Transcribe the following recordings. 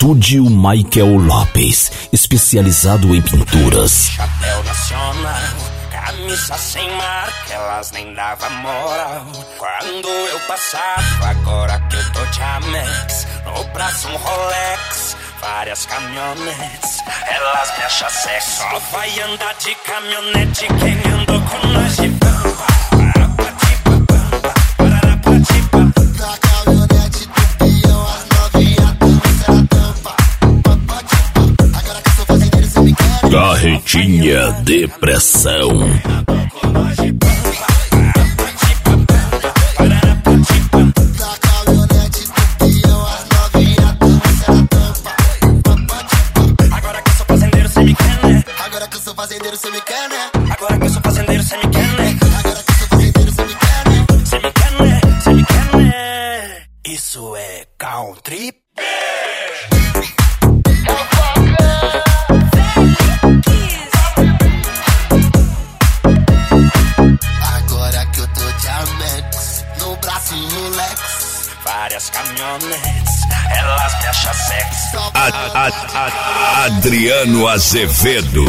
Estúdio Michael Lopes, especializado em pinturas. Chapéu nacional, camisa sem marca, elas nem davam moral. Quando eu passava, agora que eu tô de Amex, no braço um Rolex, várias caminhonetes, elas me acham sexy. Só vai andar de caminhonete quem andou com nós de pampa. Na caminhonete do peão, as novinhas dançam na tampa. Agora que eu sou fazendeiro, cê me quer? Carretinha Depressão. Na caminhonete do peão, as novinhas dançam na tampa. Agora que eu sou fazendeiro, cê me quer, né? Agora que eu sou fazendeiro, cê me quer, né? Agora que eu sou fazendeiro, cê me quer, né? Agora que eu sou fazendeiro, cê me quer, né? Cê me quer, né? Cê me quer, né? Isso é country. Agora que eu tô de Amex, no braço um Rolex, Várias caminhonetes, elas me acham sexy. só vai Adriano Azevedo.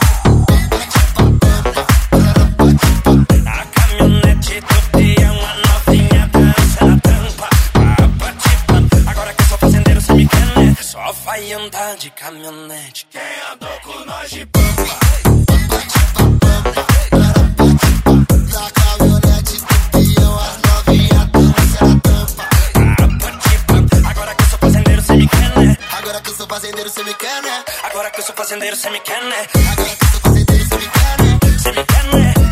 Na caminhonete do peão, a novinha dança na tampa. Agora que eu sou fazendeiro, cê me quer, né? Só vai andar de caminhonete quem andou com nós de pampa. na caminhonete do peão, as novinhas dançam na tampa. Agora que eu sou fazendeiro, cê me quer, né? Agora que eu sou fazendeiro, cê me quer, né? Agora que eu sou fazendeiro, cê me quer, né? Agora que eu sou fazendeiro, cê me quer, né? Cê me quer, né?